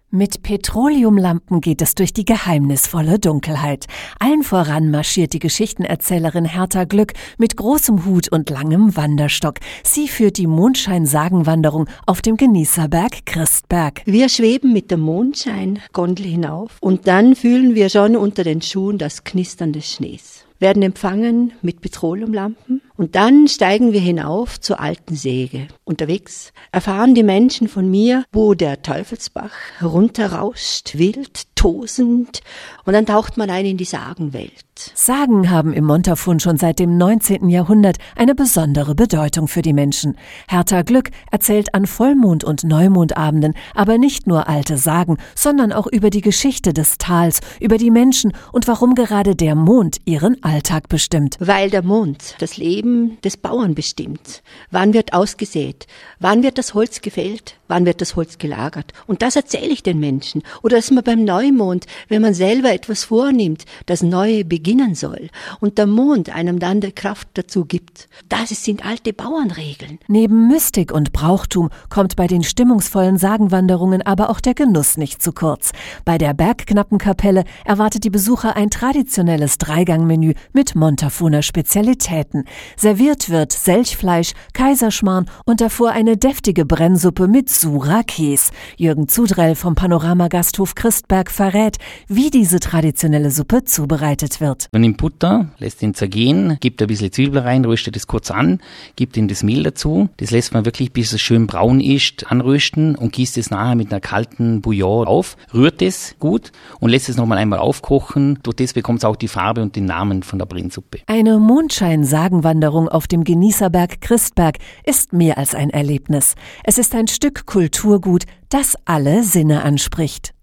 Mit Petroleumlampen geht es durch die geheimnisvolle Dunkelheit. Allen voran marschiert die Geschichtenerzählerin Hertha Glück mit großem Hut und langem Wanderstock. Sie führt die Mondschein-Sagenwanderung auf dem Genießerberg Christberg. Wir schweben mit der Mondschein-Gondel hinauf und dann fühlen wir schon unter den Schuhen das Knistern des Schnees. Werden empfangen mit Petroleumlampen und dann steigen wir hinauf zur alten Säge. Unterwegs erfahren die Menschen von mir, wo der Teufelsbach herunterrauscht, wild, tosend, und dann taucht man ein in die Sagenwelt. Sagen haben im Montafon schon seit dem 19. Jahrhundert eine besondere Bedeutung für die Menschen. Hertha Glück erzählt an Vollmond- und Neumondabenden aber nicht nur alte Sagen, sondern auch über die Geschichte des Tals, über die Menschen und warum gerade der Mond ihren Alltag bestimmt. Weil der Mond das Leben des Bauern bestimmt. Wann wird ausgesät? Wann wird das Holz gefällt? Wann wird das Holz gelagert? Und das erzähle ich den Menschen. Oder dass man beim Neumond, wenn man selber etwas vornimmt, das Neue beginnen soll und der Mond einem dann die Kraft dazu gibt. Das sind alte Bauernregeln. Neben Mystik und Brauchtum kommt bei den stimmungsvollen Sagenwanderungen aber auch der Genuss nicht zu kurz. Bei der Bergknappenkapelle erwartet die Besucher ein traditionelles Dreigangmenü mit Montafoner Spezialitäten. Serviert wird Selchfleisch, Kaiserschmarrn und davor eine deftige Brennsuppe mit Sura-Käse. Jürgen Zudrell vom Panoramagasthof Christberg verrät, wie diese traditionelle Suppe zubereitet wird. Man nimmt Butter, lässt ihn zergehen, gibt ein bisschen Zwiebel rein, röstet es kurz an, gibt ihm das Mehl dazu. Das lässt man wirklich, bis es schön braun ist, anrösten und gießt es nachher mit einer kalten Bouillon auf, rührt es gut und lässt es nochmal einmal aufkochen. Durch das bekommt es auch die Farbe und den Namen von der Brennsuppe. Eine Mondschein-Sagenwanderung auf dem Genießerberg Christberg ist mehr als ein Erlebnis. Es ist ein Stück Kulturgut, das alle Sinne anspricht.